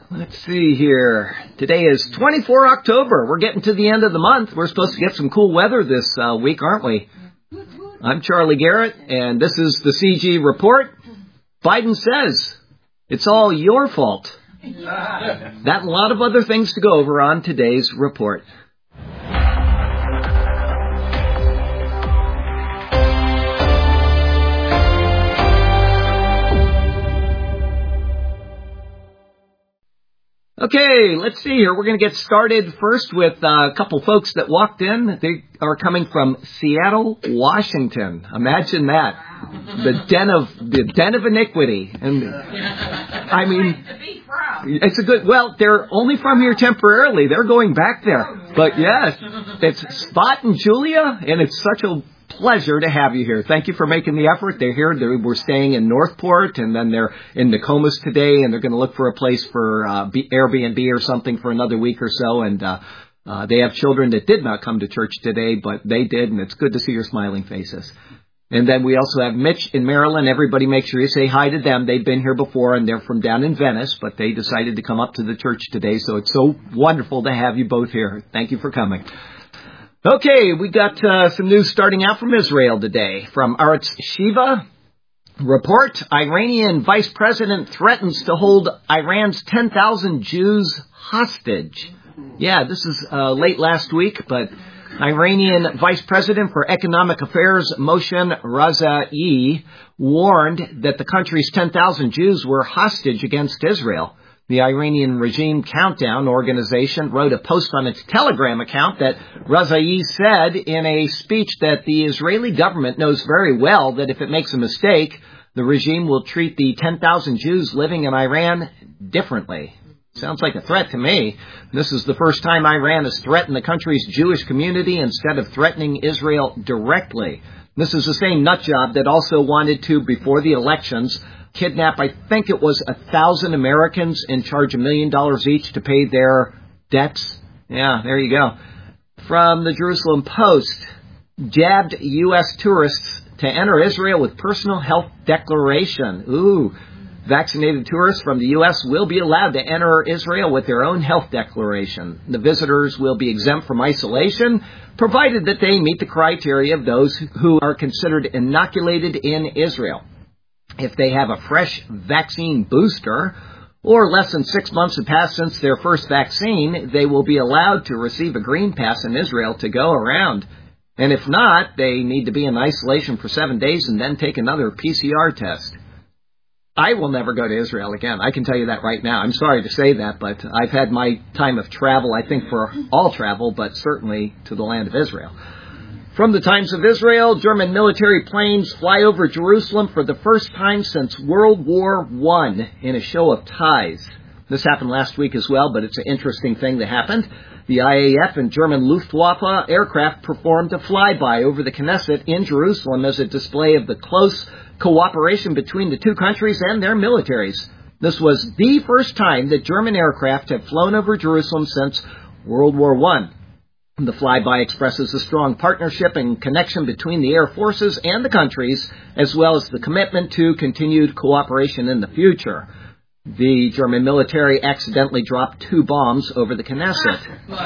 Let's see here. Today is 24 October. We're getting to the end of the month. We're supposed to get some cool weather this week, aren't we? I'm Charlie Garrett, and this is the CG Report. Biden says it's all your fault. That and a lot of other things to go over on today's report. Okay, let's see here. We're going to get started first with a couple folks that walked in. They are coming from Seattle, Washington. Imagine that. The den of iniquity. And I mean, it's a good, well, they're only from here temporarily. They're going back there. But yes, it's Spot and Julia, and it's such a pleasure to have you here. Thank you for making the effort. They're here. We're staying in Northport, and then they're in Nokomis today, and they're going to look for a place for Airbnb or something for another week or so. And they have children that did not come to church today, but they did, and it's good to see your smiling faces. And then we also have Mitch in Maryland. Everybody make sure you say hi to them. They've been here before, and they're from down in Venice, but they decided to come up to the church today, so it's so wonderful to have you both here. Thank you for coming. Okay, we got some news starting out from Israel today. From Arutz Shiva report, Iranian vice president threatens to hold Iran's 10,000 Jews hostage. Yeah, this is late last week, but Iranian vice president for economic affairs Moshe Razai warned that the country's 10,000 Jews were hostage against Israel. The Iranian Regime Countdown organization wrote a post on its Telegram account that Razai said in a speech that the Israeli government knows very well that if it makes a mistake, the regime will treat the 10,000 Jews living in Iran differently. Sounds like a threat to me. This is the first time Iran has threatened the country's Jewish community instead of threatening Israel directly. This is the same nutjob that also wanted to, before the elections, kidnap, I think it was 1,000 Americans and charge $1 million each to pay their debts. Yeah, there you go. From the Jerusalem Post, jabbed U.S. tourists to enter Israel with personal health declaration. Ooh, vaccinated tourists from the U.S. will be allowed to enter Israel with their own health declaration. The visitors will be exempt from isolation, provided that they meet the criteria of those who are considered inoculated in Israel. If they have a fresh vaccine booster, or less than 6 months have passed since their first vaccine, they will be allowed to receive a green pass in Israel to go around. And if not, they need to be in isolation for 7 days and then take another PCR test. I will never go to Israel again. I can tell you that right now. I'm sorry to say that, but I've had my time of travel, I think, for all travel, but certainly to the land of Israel. From the Times of Israel, German military planes fly over Jerusalem for the first time since World War I in a show of ties. This happened last week as well, but it's an interesting thing that happened. The IAF and German Luftwaffe aircraft performed a flyby over the Knesset in Jerusalem as a display of the close cooperation between the two countries and their militaries. This was the first time that German aircraft have flown over Jerusalem since World War I. The flyby expresses a strong partnership and connection between the air forces and the countries, as well as the commitment to continued cooperation in the future. The German military accidentally dropped 2 bombs over the Knesset.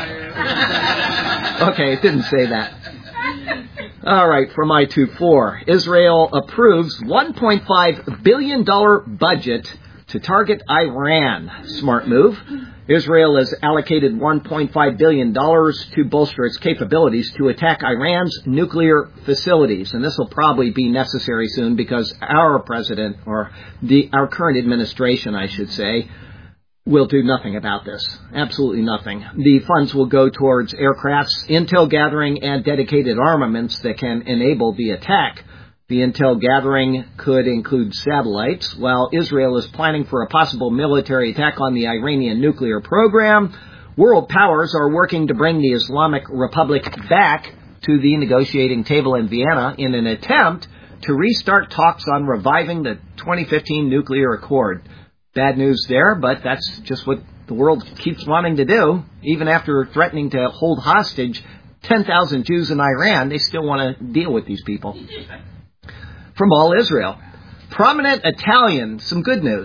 Okay, it didn't say that. All right, from I24. Israel approves $1.5 billion budget to target Iran. Smart move. Israel has allocated $1.5 billion to bolster its capabilities to attack Iran's nuclear facilities. And this will probably be necessary soon because our president, or our current administration, I should say, will do nothing about this. Absolutely nothing. The funds will go towards aircrafts, intel gathering, and dedicated armaments that can enable the attack. The intel gathering could include satellites. While Israel is planning for a possible military attack on the Iranian nuclear program, world powers are working to bring the Islamic Republic back to the negotiating table in Vienna in an attempt to restart talks on reviving the 2015 nuclear accord. Bad news there, but that's just what the world keeps wanting to do. Even after threatening to hold hostage 10,000 Jews in Iran, they still want to deal with these people. From All Israel, prominent Italian, some good news.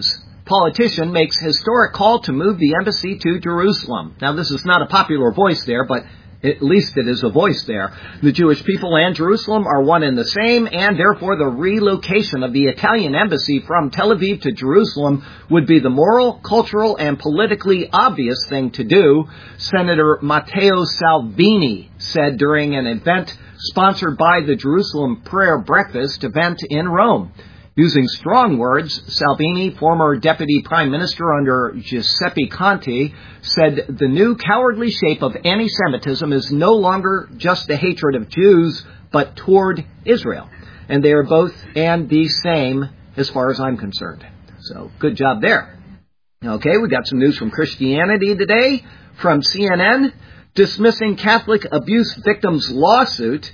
politician makes historic call to move the embassy to Jerusalem. Now, this is not a popular voice there, but at least it is a voice there. The Jewish people and Jerusalem are one and the same, and therefore the relocation of the Italian embassy from Tel Aviv to Jerusalem would be the moral, cultural, and politically obvious thing to do, Senator Matteo Salvini said during an event sponsored by the Jerusalem Prayer Breakfast event in Rome. Using strong words, Salvini, former deputy prime minister under Giuseppe Conte, said the new cowardly shape of anti-Semitism is no longer just the hatred of Jews, but toward Israel. And they are both and the same as far as I'm concerned. So, good job there. Okay, we got some news from Christianity today from CNN. Dismissing Catholic abuse victims' lawsuit,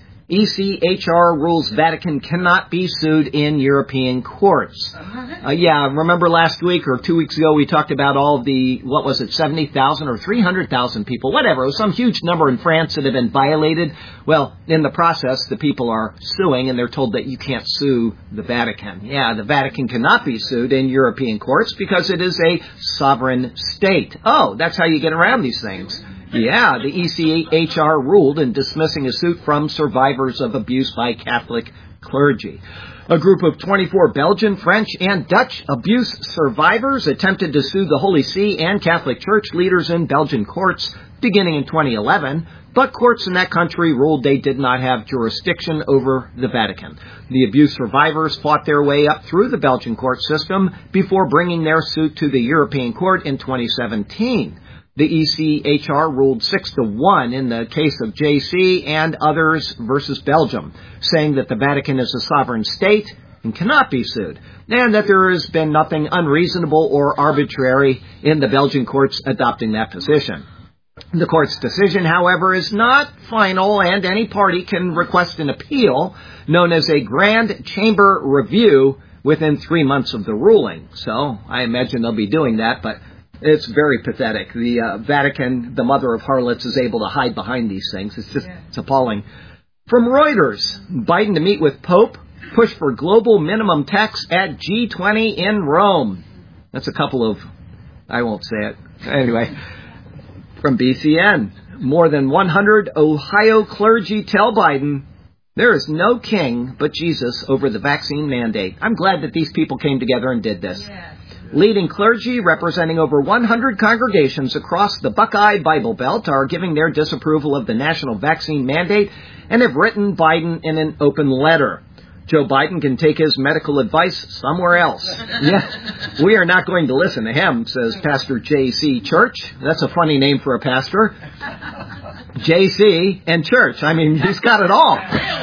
ECHR rules Vatican cannot be sued in European courts. Remember last week or 2 weeks ago we talked about all of the, 70,000 or 300,000 people, whatever. It was some huge number in France that have been violated. Well, in the process, the people are suing and they're told that you can't sue the Vatican. Yeah, the Vatican cannot be sued in European courts because it is a sovereign state. Oh, that's how you get around these things. Yeah, the ECHR ruled in dismissing a suit from survivors of abuse by Catholic clergy. A group of 24 Belgian, French, and Dutch abuse survivors attempted to sue the Holy See and Catholic Church leaders in Belgian courts beginning in 2011, but courts in that country ruled they did not have jurisdiction over the Vatican. The abuse survivors fought their way up through the Belgian court system before bringing their suit to the European Court in 2017. The ECHR ruled 6-1 in the case of JC and others versus Belgium, saying that the Vatican is a sovereign state and cannot be sued, and that there has been nothing unreasonable or arbitrary in the Belgian courts adopting that position. The court's decision, however, is not final, and any party can request an appeal, known as a Grand Chamber Review, within 3 months of the ruling. So I imagine they'll be doing that, but it's very pathetic. The Vatican, the mother of harlots, is able to hide behind these things. It's appalling. From Reuters, Biden to meet with Pope, push for global minimum tax at G20 in Rome. That's a couple of, I won't say it. Anyway, from BCN, more than 100 Ohio clergy tell Biden, there is no king but Jesus over the vaccine mandate. I'm glad that these people came together and did this. Yeah. Leading clergy representing over 100 congregations across the Buckeye Bible Belt are giving their disapproval of the national vaccine mandate and have written Biden in an open letter. Joe Biden can take his medical advice somewhere else. Yeah, we are not going to listen to him, says Pastor J.C. Church. That's a funny name for a pastor. J.C. and Church. I mean, he's got it all.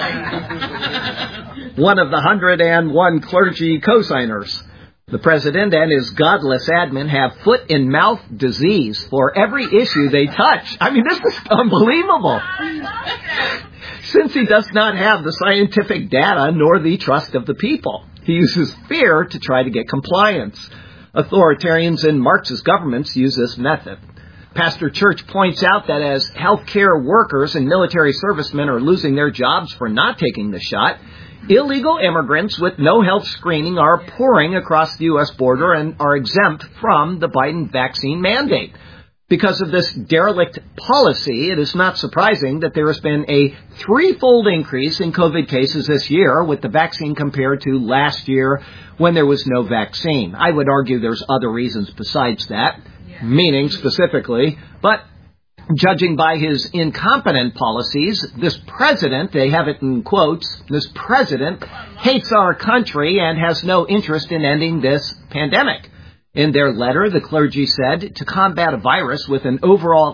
One of the 101 clergy co-signers. The president and his godless admin have foot-and-mouth disease for every issue they touch. I mean, this is unbelievable. Since he does not have the scientific data nor the trust of the people, he uses fear to try to get compliance. Authoritarians in Marxist governments use this method. Pastor Church points out that as healthcare workers and military servicemen are losing their jobs for not taking the shot, illegal immigrants with no health screening are pouring across the U.S. border and are exempt from the Biden vaccine mandate. Because of this derelict policy, it is not surprising that there has been a threefold increase in COVID cases this year with the vaccine compared to last year when there was no vaccine. I would argue there's other reasons besides that, meaning specifically, but judging by his incompetent policies, this president, they have it in quotes, this president hates our country and has no interest in ending this pandemic. In their letter, the clergy said, to combat a virus with an overall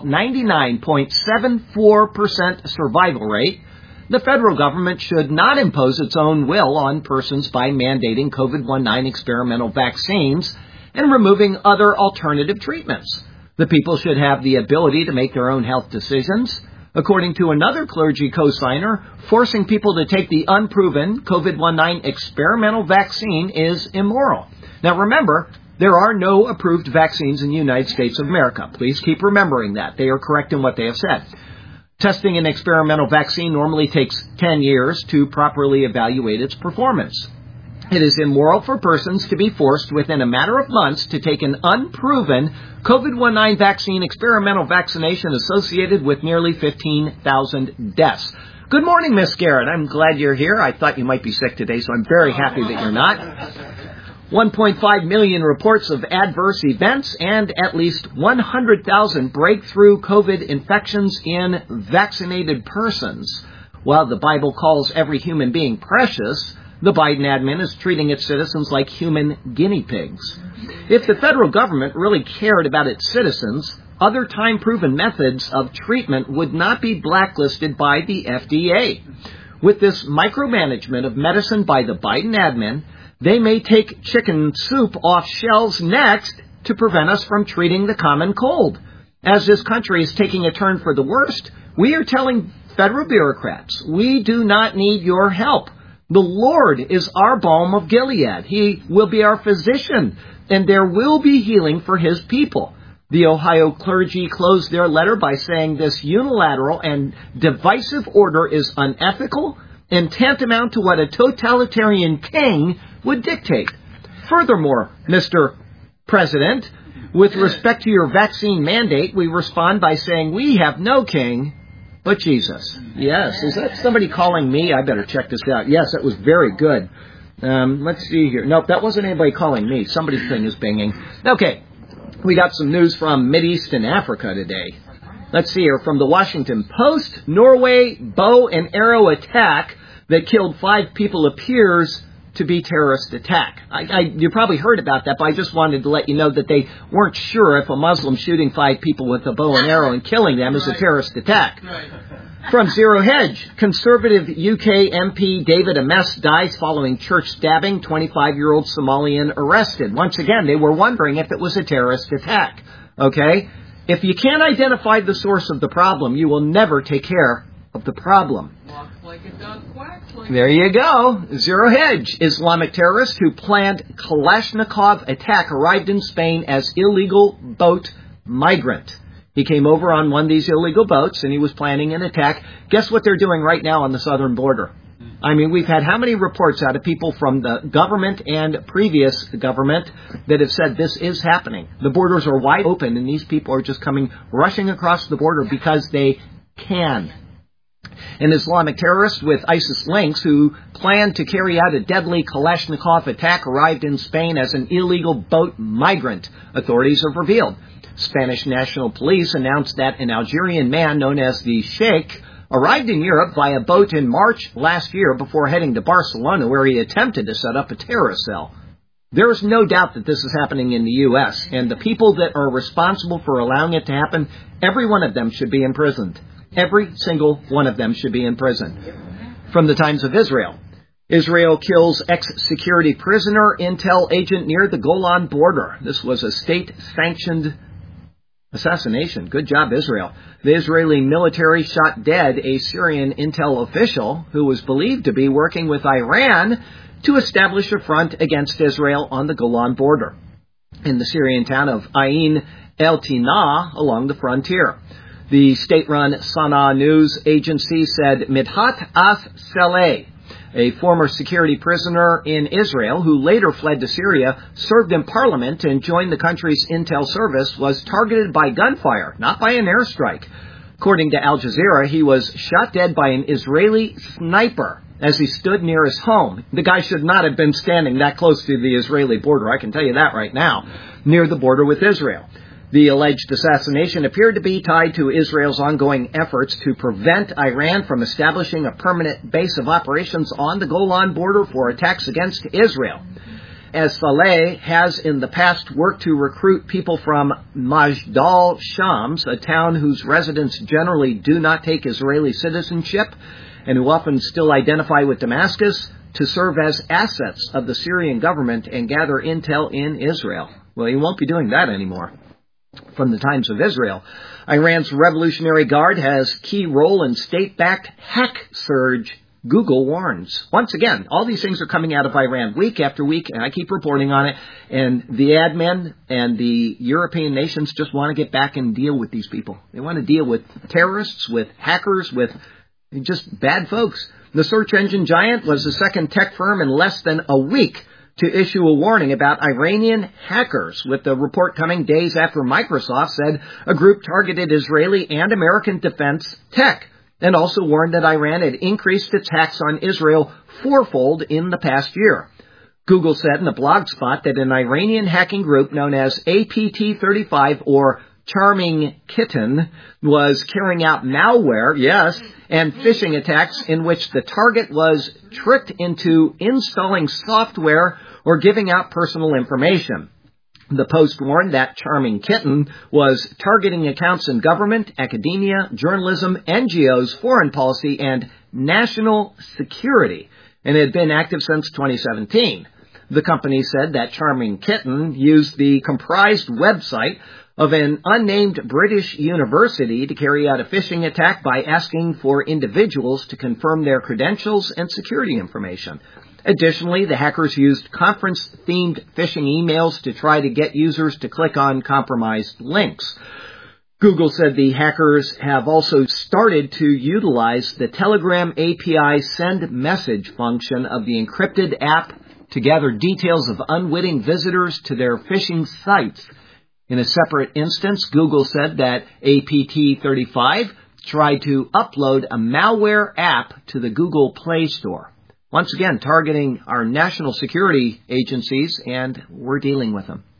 99.74% survival rate, the federal government should not impose its own will on persons by mandating COVID-19 experimental vaccines and removing other alternative treatments. The people should have the ability to make their own health decisions. According to another clergy co-signer, forcing people to take the unproven COVID-19 experimental vaccine is immoral. Now remember, there are no approved vaccines in the United States of America. Please keep remembering that. They are correct in what they have said. Testing an experimental vaccine normally takes 10 years to properly evaluate its performance. It is immoral for persons to be forced within a matter of months to take an unproven COVID-19 vaccine experimental vaccination associated with nearly 15,000 deaths. Good morning, Miss Garrett. I'm glad you're here. I thought you might be sick today, so I'm very happy that you're not. 1.5 million reports of adverse events and at least 100,000 breakthrough COVID infections in vaccinated persons. While the Bible calls every human being precious, the Biden admin is treating its citizens like human guinea pigs. If the federal government really cared about its citizens, other time-proven methods of treatment would not be blacklisted by the FDA. With this micromanagement of medicine by the Biden admin, they may take chicken soup off shelves next to prevent us from treating the common cold. As this country is taking a turn for the worst, we are telling federal bureaucrats, we do not need your help. The Lord is our balm of Gilead. He will be our physician, and there will be healing for His people. The Ohio clergy closed their letter by saying this unilateral and divisive order is unethical and tantamount to what a totalitarian king would dictate. Furthermore, Mr. President, with respect to your vaccine mandate, we respond by saying we have no king but Jesus. Yes. Is that somebody calling me? I better check this out. Yes, that was very good. Let's see here. Nope, that wasn't anybody calling me. Somebody's thing is binging. Okay. We got some news from Mideast and Africa today. Let's see here. From the Washington Post, Norway bow and arrow attack that killed 5 people appears to be terrorist attack. You probably heard about that, but I just wanted to let you know that they weren't sure if a Muslim shooting 5 people with a bow and arrow and killing them is a terrorist attack. From Zero Hedge, conservative UK MP David Ames dies following church stabbing, 25-year-old Somalian arrested. Once again, they were wondering if it was a terrorist attack. Okay? If you can't identify the source of the problem, you will never take care of the problem. There you go. Zero Hedge. Islamic terrorist who planned Kalashnikov attack arrived in Spain as illegal boat migrant. He came over on one of these illegal boats and he was planning an attack. Guess what they're doing right now on the southern border? I mean, we've had how many reports out of people from the government and previous government that have said this is happening. The borders are wide open and these people are just rushing across the border because they can. An Islamic terrorist with ISIS links who planned to carry out a deadly Kalashnikov attack arrived in Spain as an illegal boat migrant, authorities have revealed. Spanish National Police announced that an Algerian man known as the Sheikh arrived in Europe via boat in March last year before heading to Barcelona, where he attempted to set up a terrorist cell. There is no doubt that this is happening in the U.S., and the people that are responsible for allowing it to happen, every one of them should be imprisoned. Every single one of them should be in prison. From the Times of Israel. Israel kills ex-security prisoner intel agent near the Golan border. This was a state-sanctioned assassination. Good job, Israel. The Israeli military shot dead a Syrian intel official who was believed to be working with Iran to establish a front against Israel on the Golan border in the Syrian town of Ain el-Tina along the frontier. The state-run Sana'a news agency said Midhat as-Saleh, a former security prisoner in Israel who later fled to Syria, served in parliament and joined the country's intel service, was targeted by gunfire, not by an airstrike. According to Al Jazeera, he was shot dead by an Israeli sniper as he stood near his home. The guy should not have been standing that close to the Israeli border, I can tell you that right now, near the border with Israel. The alleged assassination appeared to be tied to Israel's ongoing efforts to prevent Iran from establishing a permanent base of operations on the Golan border for attacks against Israel. As Saleh has in the past worked to recruit people from Majdal Shams, a town whose residents generally do not take Israeli citizenship and who often still identify with Damascus, to serve as assets of the Syrian government and gather intel in Israel. Well, he won't be doing that anymore. From the Times of Israel, Iran's Revolutionary Guard has key role in state-backed hack surge, Google warns. Once again, all these things are coming out of Iran week after week, and I keep reporting on it, and the admin and the European nations just want to get back and deal with these people. They want to deal with terrorists, with hackers, with just bad folks. The search engine giant was the second tech firm in less than a week to issue a warning about Iranian hackers, with the report coming days after Microsoft said a group targeted Israeli and American defense tech, and also warned that Iran had increased attacks on Israel fourfold in the past year. Google said in a blog spot that an Iranian hacking group known as APT35, or Charming Kitten, was carrying out malware, and phishing attacks in which the target was tricked into installing software or giving out personal information. The Post warned that Charming Kitten was targeting accounts in government, academia, journalism, NGOs, foreign policy, and national security, and had been active since 2017. The company said that Charming Kitten used the comprised website of an unnamed British university to carry out a phishing attack by asking for individuals to confirm their credentials and security information. Additionally, the hackers used conference-themed phishing emails to try to get users to click on compromised links. Google said the hackers have also started to utilize the Telegram API send message function of the encrypted app to gather details of unwitting visitors to their phishing sites. In a separate instance, Google said that APT35 tried to upload a malware app to the Google Play Store. Once again, targeting our national security agencies, and we're dealing with them.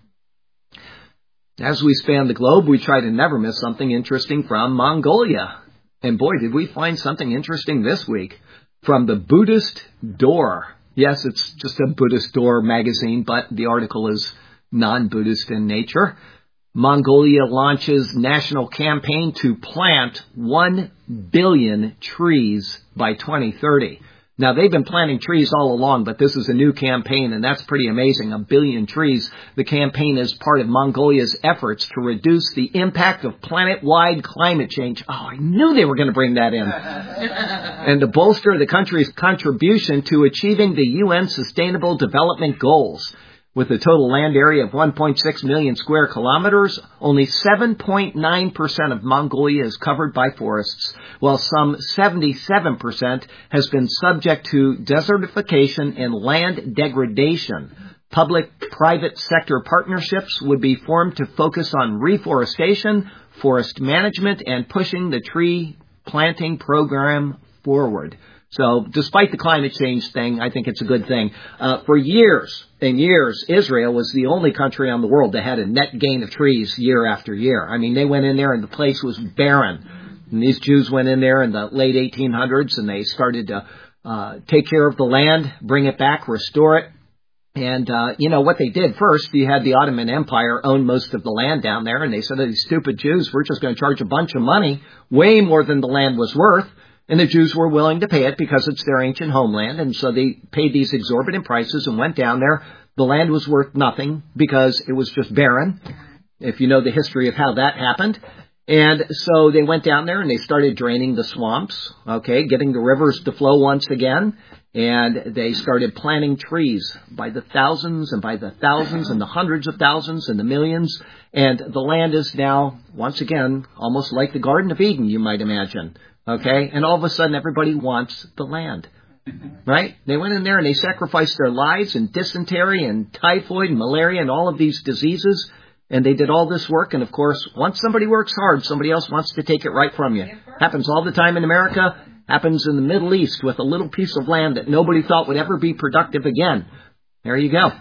As we span the globe, we try to never miss something interesting from Mongolia. And boy, did we find something interesting this week from the Buddhist Door. Yes, it's just a Buddhist Door magazine, but the article is non-Buddhist in nature. Mongolia launches national campaign to plant 1 billion trees by 2030. Now, they've been planting trees all along, but this is a new campaign, and that's pretty amazing. 1 billion trees. The campaign is part of Mongolia's efforts to reduce the impact of planet-wide climate change. Oh, I knew they were going to bring that in. And to bolster the country's contribution to achieving the UN Sustainable Development Goals. With a total land area of 1.6 million square kilometers, only 7.9% of Mongolia is covered by forests, while some 77% has been subject to desertification and land degradation. Public-private sector partnerships would be formed to focus on reforestation, forest management, and pushing the tree planting program forward. So despite the climate change thing, I think it's a good thing. For years and years, Israel was the only country on the world that had a net gain of trees year after year. I mean, they went in there and the place was barren. And these Jews went in there in the late 1800s and they started to take care of the land, bring it back, restore it. And, what they did first, you had the Ottoman Empire own most of the land down there. And they said to these stupid Jews, we're just going to charge a bunch of money, way more than the land was worth. And the Jews were willing to pay it because it's their ancient homeland. And so they paid these exorbitant prices and went down there. The land was worth nothing because it was just barren, if you know the history of how that happened. And so they went down there and they started draining the swamps, getting the rivers to flow once again. And they started planting trees by the thousands and by the thousands and the hundreds of thousands and the millions. And the land is now, once again, almost like the Garden of Eden, you might imagine. And all of a sudden everybody wants the land, right? They went in there and they sacrificed their lives and dysentery and typhoid and malaria and all of these diseases. And they did all this work. And of course, once somebody works hard, somebody else wants to take it right from you. Happens all the time in America. Happens in the Middle East with a little piece of land that nobody thought would ever be productive again. There you go.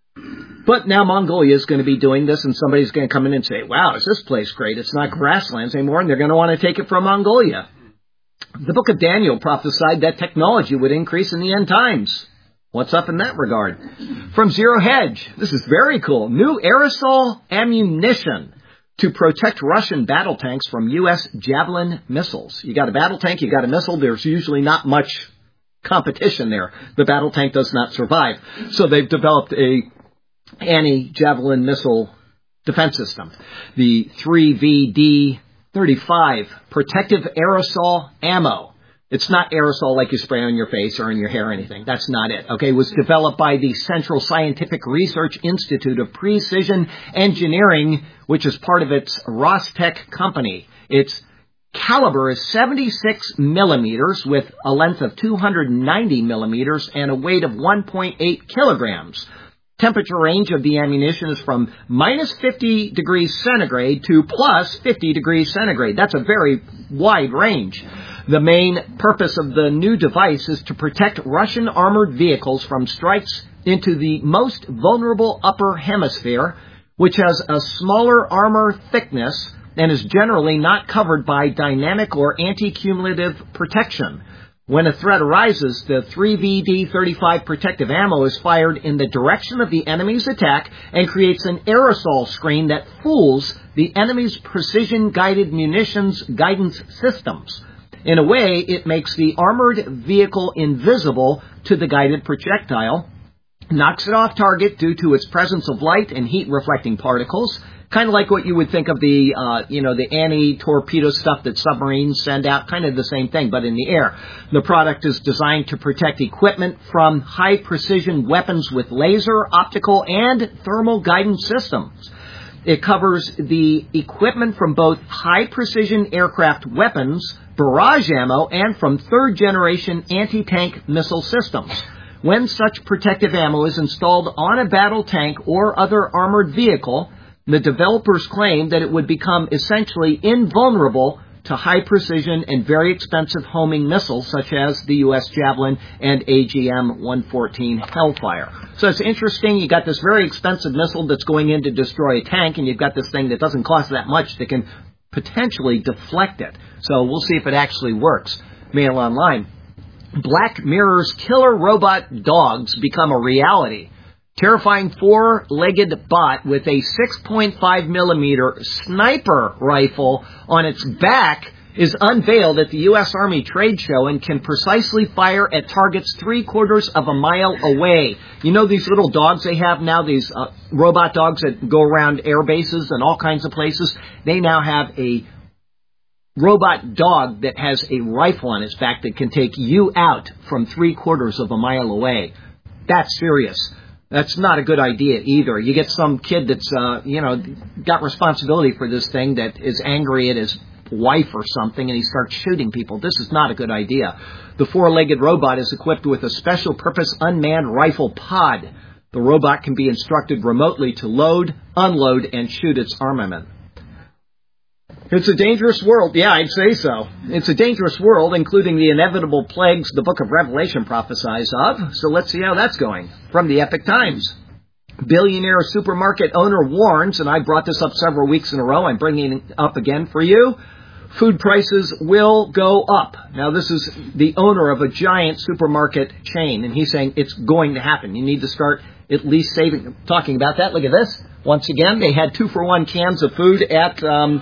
But now Mongolia is going to be doing this, and somebody's going to come in and say, wow, is this place great? It's not grasslands anymore, and they're going to want to take it from Mongolia. The book of Daniel prophesied that technology would increase in the end times. What's up in that regard? From Zero Hedge, this is very cool. New aerosol ammunition to protect Russian battle tanks from U.S. Javelin missiles. You got a battle tank, you got a missile, there's usually not much competition there. The battle tank does not survive. So they've developed a anti-Javelin missile defense system. The 3VD35 protective aerosol ammo. It's not aerosol like you spray on your face or in your hair or anything. That's not it. It was developed by the Central Scientific Research Institute of Precision Engineering, which is part of its Rostec company. It's caliber is 76 millimeters with a length of 290 millimeters and a weight of 1.8 kilograms. Temperature range of the ammunition is from minus 50 degrees centigrade to plus 50 degrees centigrade. That's a very wide range. The main purpose of the new device is to protect Russian armored vehicles from strikes into the most vulnerable upper hemisphere, which has a smaller armor thickness and is generally not covered by dynamic or anti-cumulative protection. When a threat arises, the 3VD-35 protective ammo is fired in the direction of the enemy's attack and creates an aerosol screen that fools the enemy's precision-guided munitions guidance systems. In a way, it makes the armored vehicle invisible to the guided projectile, knocks it off target due to its presence of light and heat-reflecting particles, kind of like what you would think of the anti-torpedo stuff that submarines send out, kind of the same thing, but in the air. The product is designed to protect equipment from high-precision weapons with laser, optical, and thermal guidance systems. It covers the equipment from both high-precision aircraft weapons, barrage ammo, and from third-generation anti-tank missile systems. When such protective ammo is installed on a battle tank or other armored vehicle, the developers claim that it would become essentially invulnerable to high-precision and very expensive homing missiles such as the U.S. Javelin and AGM-114 Hellfire. So it's interesting. You got this very expensive missile that's going in to destroy a tank, and you've got this thing that doesn't cost that much that can potentially deflect it. So we'll see if it actually works. Mail Online. Black Mirror's killer robot dogs become a reality. Terrifying four-legged bot with a 6.5 millimeter sniper rifle on its back is unveiled at the U.S. Army trade show and can precisely fire at targets 3/4 of a mile away. You know these little dogs they have now, these robot dogs that go around air bases and all kinds of places? They now have a robot dog that has a rifle on its back that can take you out from 3/4 of a mile away. That's serious. That's not a good idea either. You get some kid that's, got responsibility for this thing that is angry at his wife or something, and he starts shooting people. This is not a good idea. The four-legged robot is equipped with a special-purpose unmanned rifle pod. The robot can be instructed remotely to load, unload, and shoot its armament. It's a dangerous world. Yeah, I'd say so. It's a dangerous world, including the inevitable plagues the book of Revelation prophesies of. So let's see how that's going. From the Epoch Times. Billionaire supermarket owner warns, and I brought this up several weeks in a row. I'm bringing it up again for you. Food prices will go up. Now, this is the owner of a giant supermarket chain, and he's saying it's going to happen. You need to start at least saving. Talking about that, look at this. Once again, they had 2-for-1 cans of food at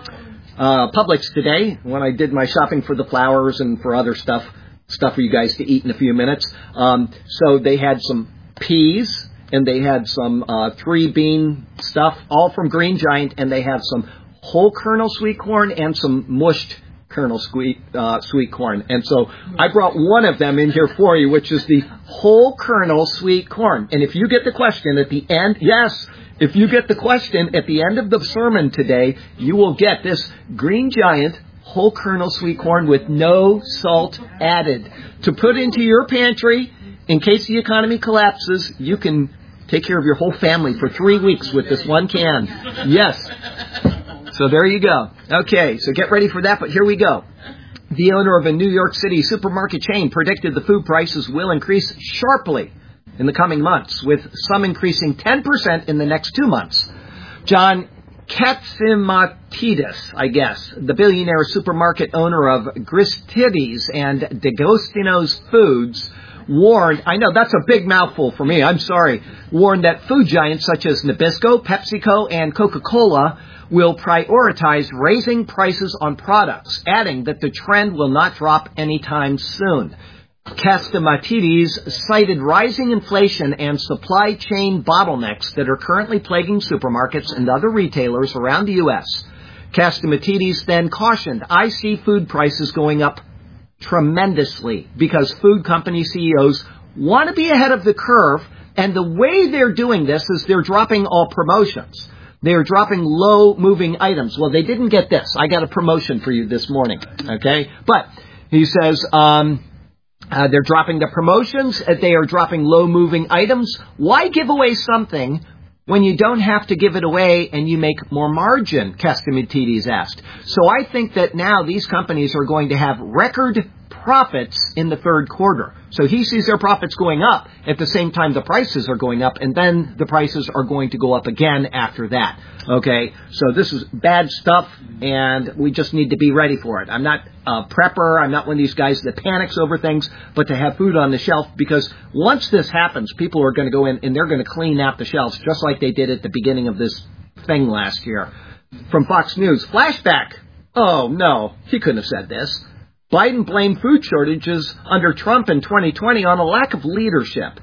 Publix today when I did my shopping for the flowers and for other stuff for you guys to eat in a few minutes. So they had some peas and they had some 3-bean stuff, all from Green Giant, and they have some whole kernel sweet corn and some mushed kernel sweet corn. And so I brought one of them in here for you, which is the whole kernel sweet corn. And if you get the question at the end, yes, if you get the question at the end of the sermon today, you will get this Green Giant whole kernel sweet corn with no salt added to put into your pantry in case the economy collapses. You can take care of your whole family for 3 weeks with this one can. Yes. So there you go. Okay, so get ready for that, but here we go. The owner of a New York City supermarket chain predicted the food prices will increase sharply in the coming months, with some increasing 10% in the next 2 months. John Katsimatidis, I guess, the billionaire supermarket owner of Gristides and D'Agostino's Foods, warned, I know that's a big mouthful for me, I'm sorry, warned that food giants such as Nabisco, PepsiCo, and Coca-Cola will prioritize raising prices on products, adding that the trend will not drop anytime soon. Katsimatidis cited rising inflation and supply chain bottlenecks that are currently plaguing supermarkets and other retailers around the U.S. Katsimatidis then cautioned, I see food prices going up tremendously because food company CEOs want to be ahead of the curve, and the way they're doing this is they're dropping all promotions. They are dropping low-moving items. Well, they didn't get this. I got a promotion for you this morning, okay? But he says they're dropping the promotions. They are dropping low-moving items. Why give away something when you don't have to give it away and you make more margin, Castamatidis asked. So I think that now these companies are going to have record profits in the third quarter. So he sees their profits going up at the same time the prices are going up, and then the prices are going to go up again after that. Okay, so this is bad stuff, and we just need to be ready for it. I'm not a prepper. I'm not one of these guys that panics over things, but to have food on the shelf, because once this happens, people are going to go in and they're going to clean out the shelves, just like they did at the beginning of this thing last year. From Fox News, flashback. Oh, no, he couldn't have said this. Biden blamed food shortages under Trump in 2020 on a lack of leadership.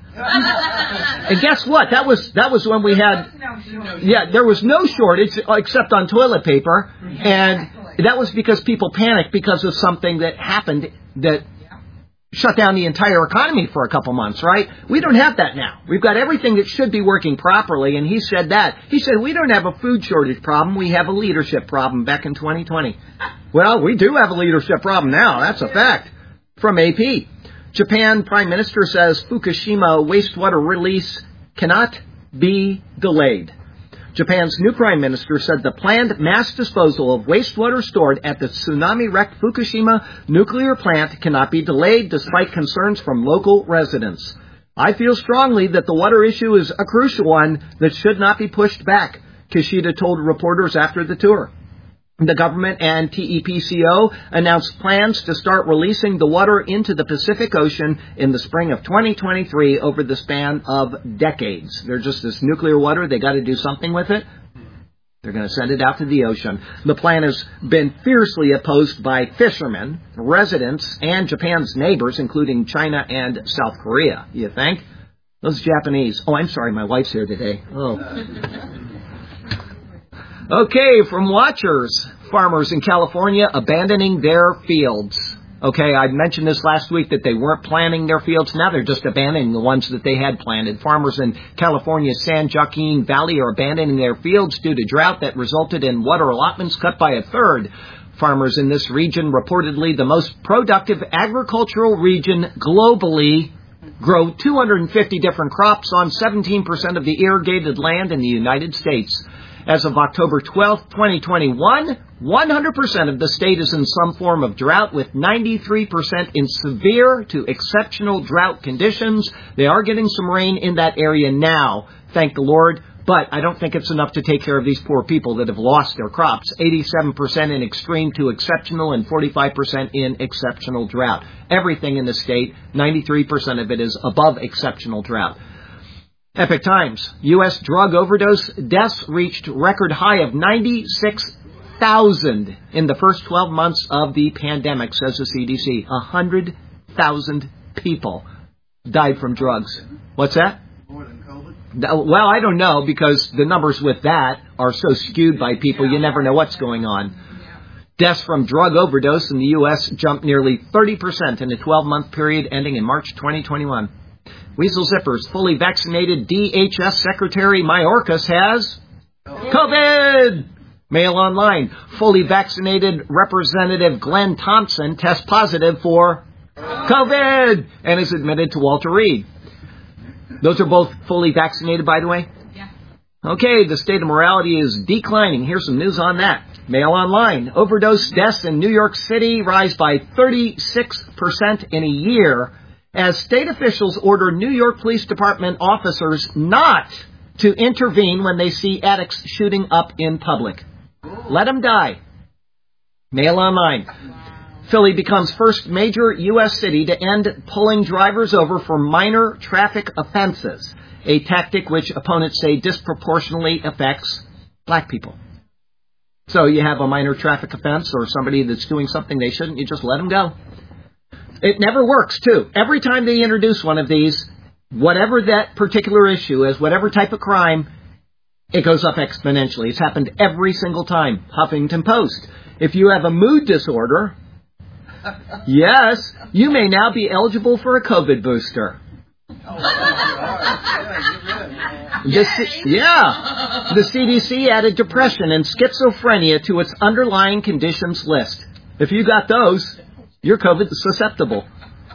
And guess what? That was when we had, there was no shortage except on toilet paper. And that was because people panicked because of something that happened that shut down the entire economy for a couple months, right? We don't have that now. We've got everything that should be working properly, and he said that. He said, we don't have a food shortage problem, we have a leadership problem back in 2020. Well, we do have a leadership problem now, that's a fact. From AP, Japan Prime Minister says Fukushima wastewater release cannot be delayed. Japan's new Prime Minister said the planned mass disposal of wastewater stored at the tsunami-wrecked Fukushima nuclear plant cannot be delayed despite concerns from local residents. I feel strongly that the water issue is a crucial one that should not be pushed back, Kishida told reporters after the tour. The government and TEPCO announced plans to start releasing the water into the Pacific Ocean in the spring of 2023 over the span of decades. There's just this nuclear water. They got to do something with it. They're going to send it out to the ocean. The plan has been fiercely opposed by fishermen, residents, and Japan's neighbors, including China and South Korea. You think? Those Japanese. Oh, I'm sorry. My wife's here today. Oh. Okay, from Watchers, farmers in California abandoning their fields. Okay, I mentioned this last week that they weren't planting their fields. Now they're just abandoning the ones that they had planted. Farmers in California's San Joaquin Valley are abandoning their fields due to drought that resulted in water allotments cut by a third. Farmers in this region, reportedly the most productive agricultural region globally, grow 250 different crops on 17% of the irrigated land in the United States. As of October 12, 2021, 100% of the state is in some form of drought, with 93% in severe to exceptional drought conditions. They are getting some rain in that area now, thank the Lord, but I don't think it's enough to take care of these poor people that have lost their crops. 87% in extreme to exceptional and 45% in exceptional drought. Everything in the state, 93% of it is above exceptional drought. Epic Times, U.S. drug overdose deaths reached record high of 96,000 in the first 12 months of the pandemic, says the CDC. 100,000 people died from drugs. What's that? More than COVID? Well, I don't know, because the numbers with that are so skewed by people, you never know what's going on. Deaths from drug overdose in the U.S. jumped nearly 30% in a 12-month period ending in March 2021. Weasel Zippers, fully vaccinated DHS Secretary Mayorkas has COVID. Mail Online, fully vaccinated Representative Glenn Thompson tests positive for COVID and is admitted to Walter Reed. Those are both fully vaccinated, by the way? Yeah. Okay, the state of morality is declining. Here's some news on that. Mail Online, overdose deaths in New York City rise by 36% in a year, as state officials order New York Police Department officers not to intervene when they see addicts shooting up in public. Let them die. Mail Online. Philly becomes first major U.S. city to end pulling drivers over for minor traffic offenses, a tactic which opponents say disproportionately affects black people. So you have a minor traffic offense or somebody that's doing something they shouldn't, you just let them go. It never works, too. Every time they introduce one of these, whatever that particular issue is, whatever type of crime, it goes up exponentially. It's happened every single time. Huffington Post. If you have a mood disorder, yes, you may now be eligible for a COVID booster. The CDC added depression and schizophrenia to its underlying conditions list. If you got those, you're COVID susceptible.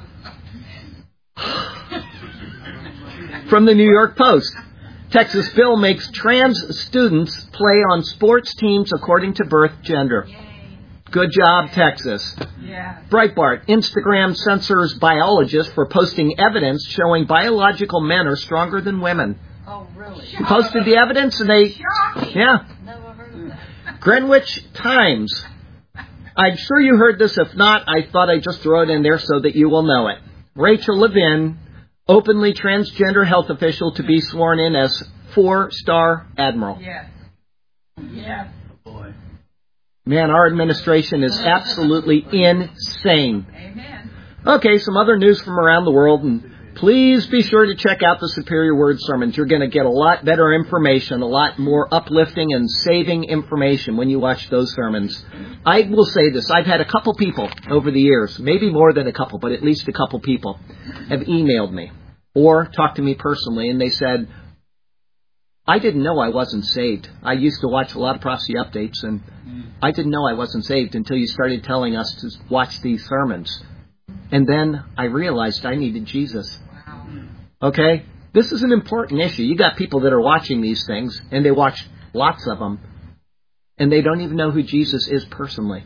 From the New York Post, Texas bill makes trans students play on sports teams according to birth gender. Good job, Texas. Yeah. Breitbart, Instagram censors biologists for posting evidence showing biological men are stronger than women. Oh, really? He posted the evidence and they... Yeah. Never heard of that. Greenwich Times. I'm sure you heard this. If not, I thought I'd just throw it in there so that you will know it. Rachel Levin, openly transgender health official to be sworn in as 4-star admiral. Yes. Yes. Boy. Man, our administration is absolutely insane. Amen. Okay, some other news from around the world, and please be sure to check out the Superior Word sermons. You're going to get a lot better information, a lot more uplifting and saving information when you watch those sermons. I will say this. I've had a couple people over the years, maybe more than a couple, but at least a couple people, have emailed me or talked to me personally, and they said, I didn't know I wasn't saved. I used to watch a lot of prophecy updates, and I didn't know I wasn't saved until you started telling us to watch these sermons. And then I realized I needed Jesus. Okay? This is an important issue. You got people that are watching these things, and they watch lots of them, and they don't even know who Jesus is personally.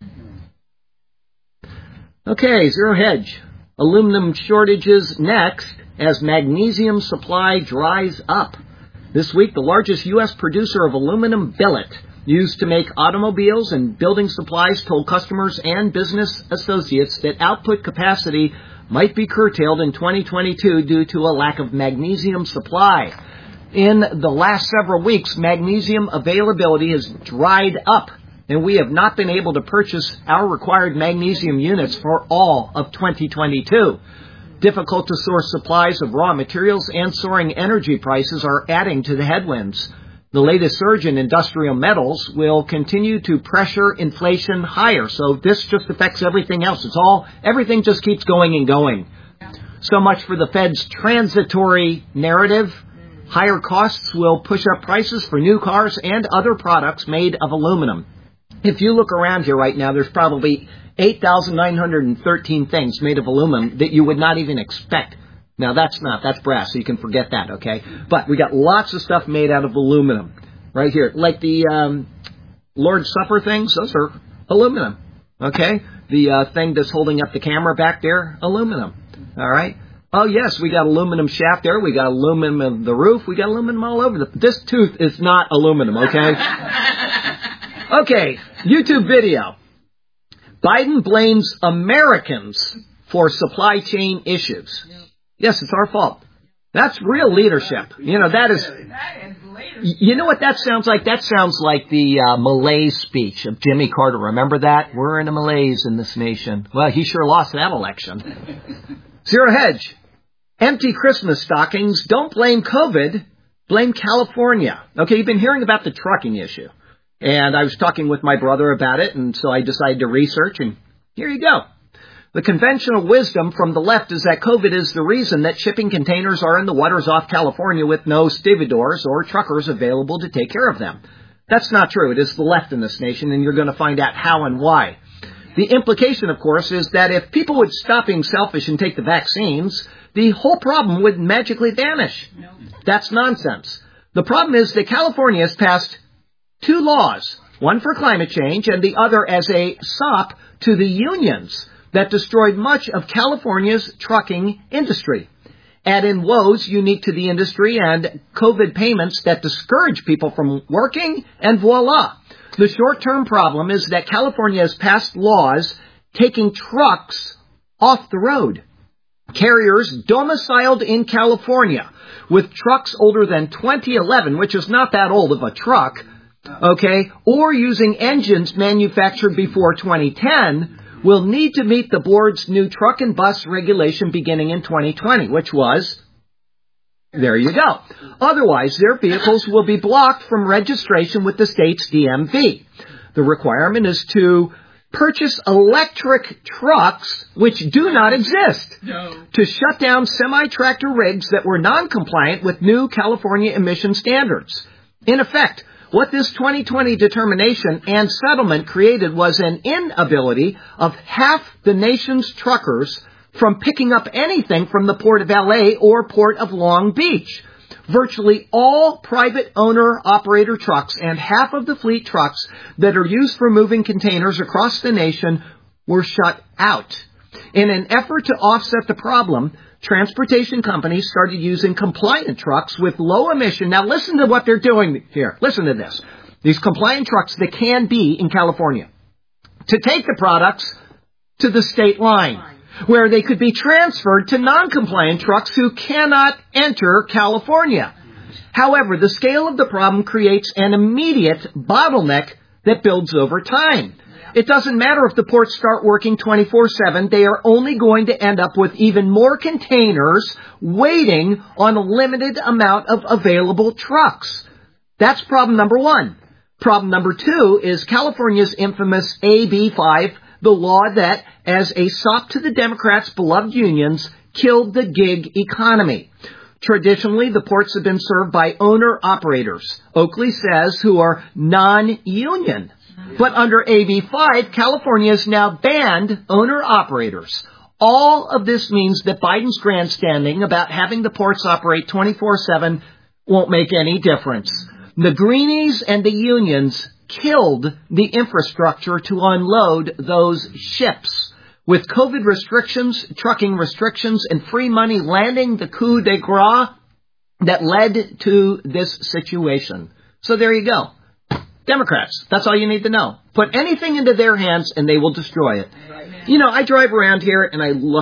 Okay, Zero Hedge. Aluminum shortages next as magnesium supply dries up. This week, the largest U.S. producer of aluminum billet used to make automobiles and building supplies told customers and business associates that output capacity might be curtailed in 2022 due to a lack of magnesium supply. In the last several weeks, magnesium availability has dried up, and we have not been able to purchase our required magnesium units for all of 2022. Difficult to source supplies of raw materials and soaring energy prices are adding to the headwinds. The latest surge in industrial metals will continue to pressure inflation higher. So this just affects everything else. Everything just keeps going and going. So much for the Fed's transitory narrative. Higher costs will push up prices for new cars and other products made of aluminum. If you look around here right now, there's probably 8,913 things made of aluminum that you would not even expect. Now, that's brass, so you can forget that, okay? But we got lots of stuff made out of aluminum right here. Like the Lord's Supper things, those are aluminum, okay? The thing that's holding up the camera back there, aluminum, all right? Oh, yes, we got aluminum shaft there. We got aluminum in the roof. We got aluminum all over. This tooth is not aluminum, okay? Okay, YouTube video. Biden blames Americans for supply chain issues. Yes, it's our fault. That's real leadership. You know, that is leadership. You know what that sounds like? That sounds like the malaise speech of Jimmy Carter. Remember that? We're in a malaise in this nation. Well, he sure lost that election. Zero Hedge. Empty Christmas stockings. Don't blame COVID. Blame California. Okay, you've been hearing about the trucking issue. And I was talking with my brother about it, and so I decided to research, and here you go. The conventional wisdom from the left is that COVID is the reason that shipping containers are in the waters off California with no stevedores or truckers available to take care of them. That's not true. It is the left in this nation, and you're going to find out how and why. The implication, of course, is that if people would stop being selfish and take the vaccines, the whole problem would magically vanish. No. That's nonsense. The problem is that California has passed 2 laws, one for climate change and the other as a sop to the unions that destroyed much of California's trucking industry. Add in woes unique to the industry and COVID payments that discourage people from working, and voila. The short-term problem is that California has passed laws taking trucks off the road. Carriers domiciled in California with trucks older than 2011, which is not that old of a truck, okay, or using engines manufactured before 2010 will need to meet the board's new truck and bus regulation beginning in 2020, which was, there you go. Otherwise, their vehicles will be blocked from registration with the state's DMV. The requirement is to purchase electric trucks, which do not exist, to shut down semi-tractor rigs that were non-compliant with new California emission standards. In effect, what this 2020 determination and settlement created was an inability of half the nation's truckers from picking up anything from the Port of LA or Port of Long Beach. Virtually all private owner-operator trucks and half of the fleet trucks that are used for moving containers across the nation were shut out. In an effort to offset the problem, transportation companies started using compliant trucks with low emission. Now listen to what they're doing here. Listen to this. These compliant trucks that can be in California to take the products to the state line, where they could be transferred to non-compliant trucks who cannot enter California. However, the scale of the problem creates an immediate bottleneck that builds over time. It doesn't matter if the ports start working 24/7, they are only going to end up with even more containers waiting on a limited amount of available trucks. That's problem number one. Problem number two is California's infamous AB 5, the law that, as a sop to the Democrats' beloved unions, killed the gig economy. Traditionally, the ports have been served by owner-operators, Oakley says, who are non-union. But under AB 5, California has now banned owner-operators. All of this means that Biden's grandstanding about having the ports operate 24/7 won't make any difference. The greenies and the unions killed the infrastructure to unload those ships. With COVID restrictions, trucking restrictions, and free money landing the coup de grace that led to this situation. So there you go. Democrats, that's all you need to know. Put anything into their hands and they will destroy it. You know, I drive around here and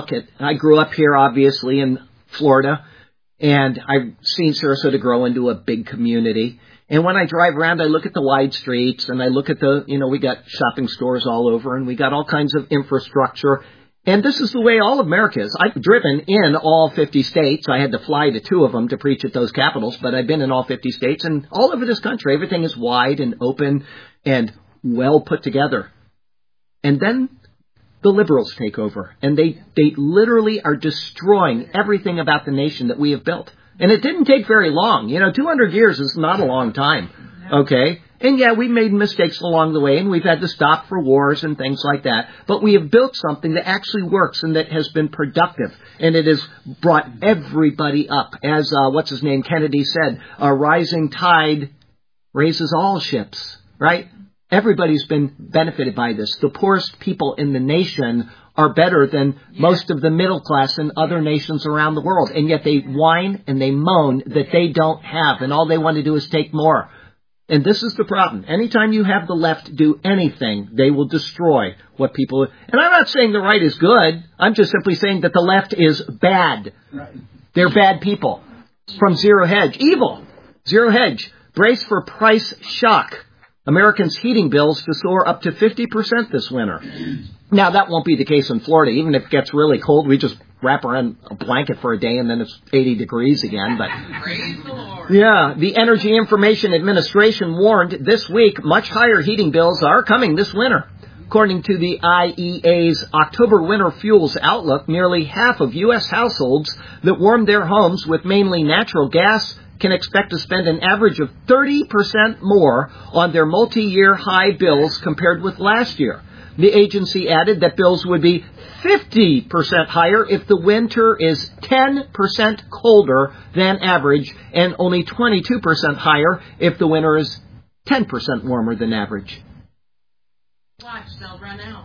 I grew up here, obviously, in Florida, and I've seen Sarasota grow into a big community. And when I drive around, I look at the wide streets and I look at we got shopping stores all over and we got all kinds of infrastructure. And this is the way all of America is. I've driven in all 50 states. I had to fly to 2 of them to preach at those capitals, but I've been in all 50 states. And all over this country, everything is wide and open and well put together. And then the liberals take over. And they literally are destroying everything about the nation that we have built. And it didn't take very long. 200 years is not a long time. Okay? And yeah, we made mistakes along the way, and we've had to stop for wars and things like that. But we have built something that actually works and that has been productive. And it has brought everybody up. As, Kennedy said, a rising tide raises all ships, right? Everybody's been benefited by this. The poorest people in the nation are better than most of the middle class in other nations around the world. And yet they whine and they moan that they don't have, and all they want to do is take more. And this is the problem. Anytime you have the left do anything, they will destroy what people... And I'm not saying the right is good. I'm just simply saying that the left is bad. Right. They're bad people. From Zero Hedge. Evil. Zero Hedge. Brace for price shock. Americans' heating bills to soar up to 50% this winter. Now, that won't be the case in Florida. Even if it gets really cold, we just wrap around a blanket for a day and then it's 80 degrees again. But praise the Lord. Yeah, the Energy Information Administration warned this week much higher heating bills are coming this winter. According to the IEA's October winter fuels outlook, nearly half of U.S. households that warm their homes with mainly natural gas can expect to spend an average of 30% more on their multi-year high bills compared with last year. The agency added that bills would be 50% higher if the winter is 10% colder than average and only 22% higher if the winter is 10% warmer than average. Watch, they'll run out.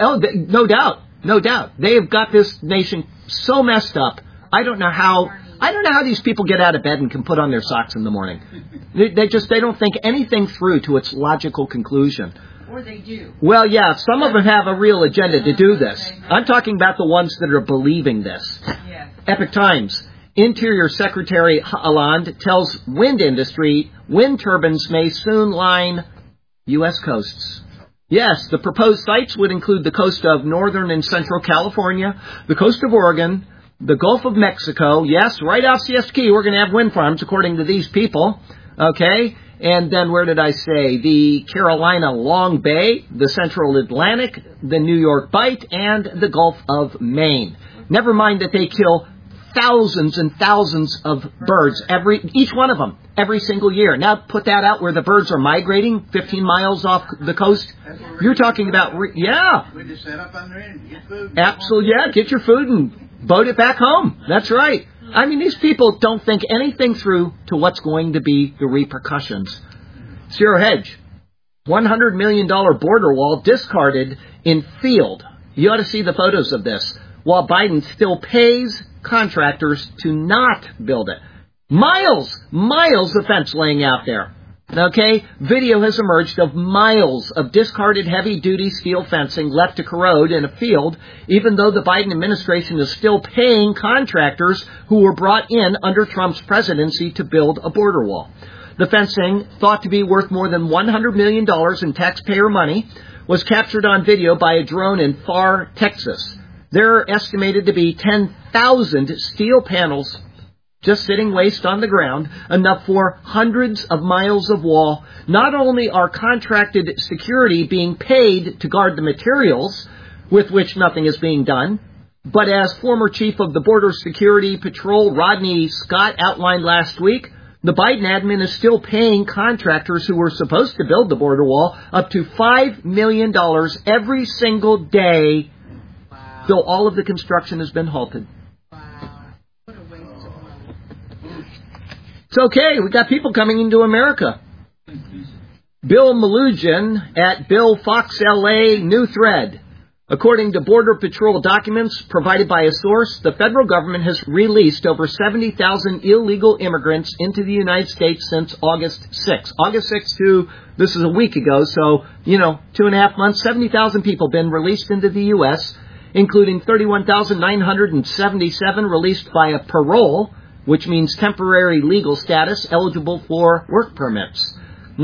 No doubt. They have got this nation so messed up. I don't know how these people get out of bed and can put on their socks in the morning. They don't think anything through to its logical conclusion. Or they do. Well, yeah, some of them have a real agenda to do this. I'm talking about the ones that are believing this. Yes. Epic Times. Interior Secretary Haaland tells wind industry wind turbines may soon line U.S. coasts. Yes, the proposed sites would include the coast of northern and central California, the coast of Oregon, the Gulf of Mexico. Yes, right off Siesta Key, we're going to have wind farms, according to these people. Okay? And then where did I say? The Carolina Long Bay, the Central Atlantic, the New York Bight, and the Gulf of Maine. Never mind that they kill thousands and thousands of birds, each one of them, every single year. Now put that out where the birds are migrating 15 miles off the coast. You're talking about, yeah. We just set up under it and get food. Absolutely, yeah. Get your food and boat it back home. That's right. I mean, these people don't think anything through to what's going to be the repercussions. Zero Hedge, $100 million border wall discarded in field. You ought to see the photos of this. While Biden still pays contractors to not build it. Miles of fence laying out there. Okay? Video has emerged of miles of discarded heavy-duty steel fencing left to corrode in a field, even though the Biden administration is still paying contractors who were brought in under Trump's presidency to build a border wall. The fencing, thought to be worth more than $100 million in taxpayer money, was captured on video by a drone in Pharr, Texas. There are estimated to be 10,000 steel panels just sitting waste on the ground, enough for hundreds of miles of wall. Not only are contracted security being paid to guard the materials, with which nothing is being done, but as former chief of the Border Security Patrol Rodney Scott outlined last week, the Biden admin is still paying contractors who were supposed to build the border wall up to $5 million every single day, though all of the construction has been halted. Wow. What a waste of money. It's okay. We got people coming into America. Bill Melugin at Bill Fox LA New Thread. According to Border Patrol documents provided by a source, the federal government has released over 70,000 illegal immigrants into the United States since August 6th. August 6th this is a week ago, so, 2.5 months, 70,000 people been released into the U.S., including 31,977 released via parole, which means temporary legal status eligible for work permits.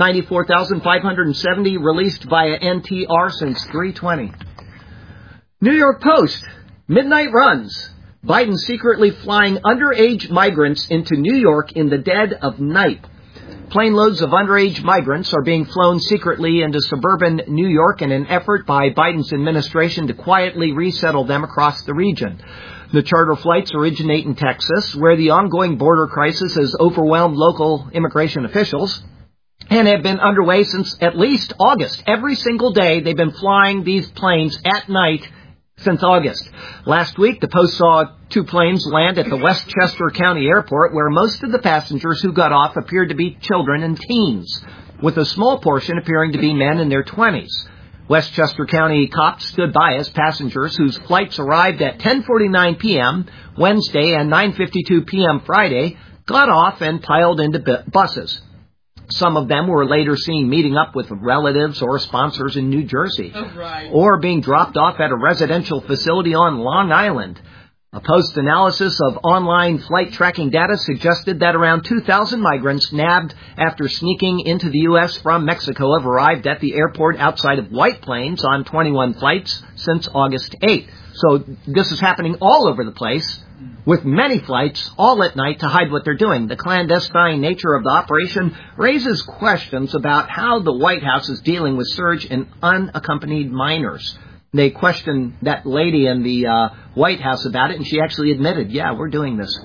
94,570 released via NTR since 3/20. New York Post, midnight runs. Biden secretly flying underage migrants into New York in the dead of night. Plane loads of underage migrants are being flown secretly into suburban New York in an effort by Biden's administration to quietly resettle them across the region. The charter flights originate in Texas, where the ongoing border crisis has overwhelmed local immigration officials and have been underway since at least August. Every single day they've been flying these planes at night since August. Last week, the Post saw 2 planes land at the Westchester County Airport, where most of the passengers who got off appeared to be children and teens, with a small portion appearing to be men in their 20s. Westchester County cops stood by as passengers whose flights arrived at 10:49 p.m. Wednesday and 9:52 p.m. Friday got off and piled into buses. Some of them were later seen meeting up with relatives or sponsors in New Jersey, or being dropped off at a residential facility on Long Island. A post-analysis of online flight tracking data suggested that around 2,000 migrants nabbed after sneaking into the U.S. from Mexico have arrived at the airport outside of White Plains on 21 flights since August 8th. So this is happening all over the place, with many flights all at night to hide what they're doing. The clandestine nature of the operation raises questions about how the White House is dealing with surge in unaccompanied minors. They questioned that lady in the White House about it, and she actually admitted, yeah, we're doing this.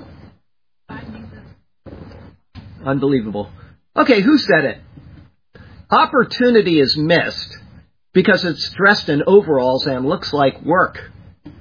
Unbelievable. Okay, who said it? Opportunity is missed because it's dressed in overalls and looks like work.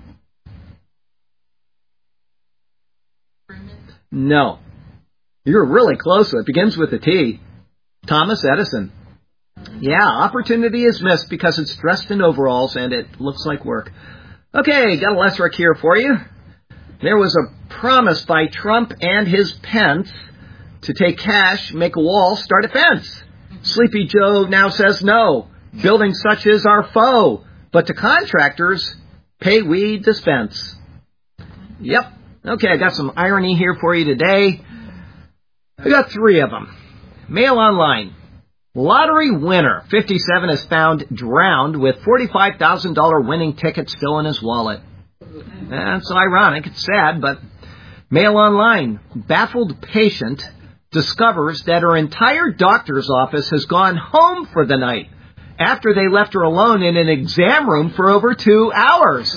No. You're really close. It begins with a T. Thomas Edison. Yeah, opportunity is missed because it's dressed in overalls and it looks like work. Okay, got a lesser here for you. There was a promise by Trump and his Pence to take cash, make a wall, start a fence. Sleepy Joe now says no. Building such is our foe. But to contractors, pay we dispense. Yep. Okay, I got some irony here for you today. I got 3 of them. Mail online. Lottery winner, 57, is found drowned with $45,000 winning ticket still in his wallet. That's ironic. It's sad, but mail online. Baffled patient discovers that her entire doctor's office has gone home for the night after they left her alone in an exam room for over 2 hours.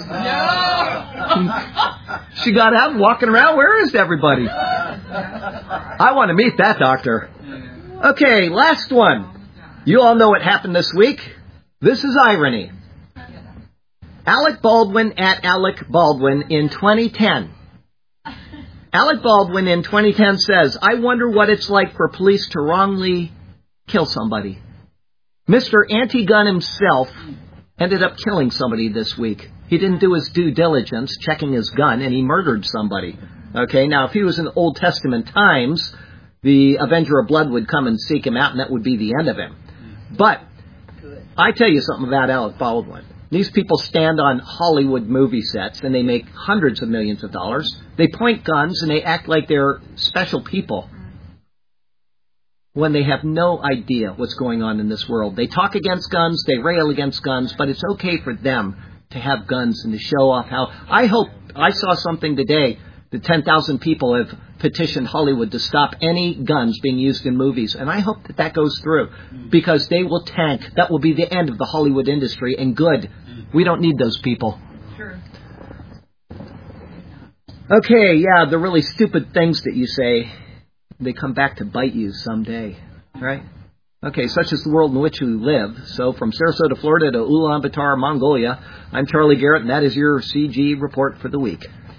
She got out walking around. Where is everybody? I want to meet that doctor. Okay, last one. You all know what happened this week. This is irony. Alec Baldwin at Alec Baldwin in 2010. Alec Baldwin in 2010 says, I wonder what it's like for police to wrongly kill somebody. Mr. Anti-Gun himself ended up killing somebody this week. He didn't do his due diligence, checking his gun, and he murdered somebody. Okay, now if he was in Old Testament times, the Avenger of Blood would come and seek him out, and that would be the end of him. But I tell you something about Alec Baldwin. These people stand on Hollywood movie sets, and they make hundreds of millions of dollars. They point guns, and they act like they're special people when they have no idea what's going on in this world. They talk against guns, they rail against guns, but it's okay for them to have guns and to show off how... I saw something today that 10,000 people have petitioned Hollywood to stop any guns being used in movies. And I hope that goes through, because they will tank. That will be the end of the Hollywood industry, and good. We don't need those people. Sure. Okay, yeah, the really stupid things that you say, they come back to bite you someday, right? Okay, such is the world in which we live. So from Sarasota, Florida to Ulaanbaatar, Mongolia, I'm Charlie Garrett, and that is your CG report for the week.